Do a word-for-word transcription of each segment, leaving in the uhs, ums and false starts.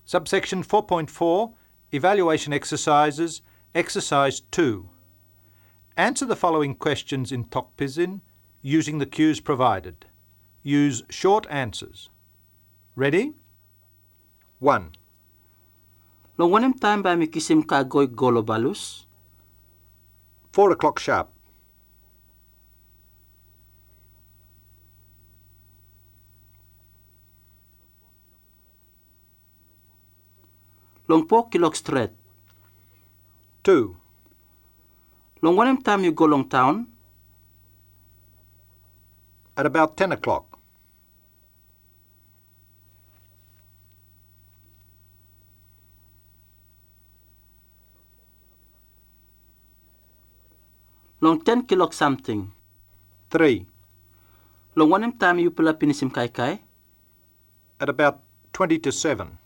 Subsection four point four, Evaluation Exercises, Exercise two. Answer the following questions in Tok Pisin using the cues provided. Use short answers. Ready? one. Long wanem time ba mi kisim ka goy golo balus? Four o'clock sharp. Long po kilok straight. Two. Long wanem time you go long town? At about ten o'clock. Long ten kilok something. Three. Long wanem time you pula pinisim kai kai? At about twenty to seven.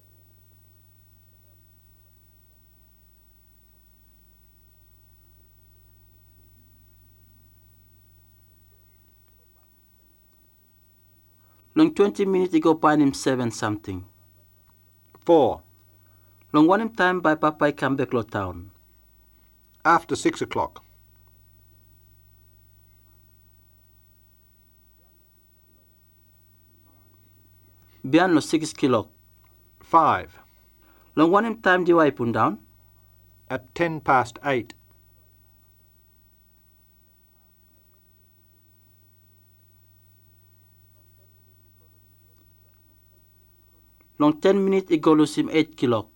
Long twenty minutes ago panim seven something. Four. Long wanem time by papai come back lo town? After six o'clock. Bian lo six kilok. Five. Long wanem time di pun down? At ten past eight. Long ten minutes ago lusim eight kilok.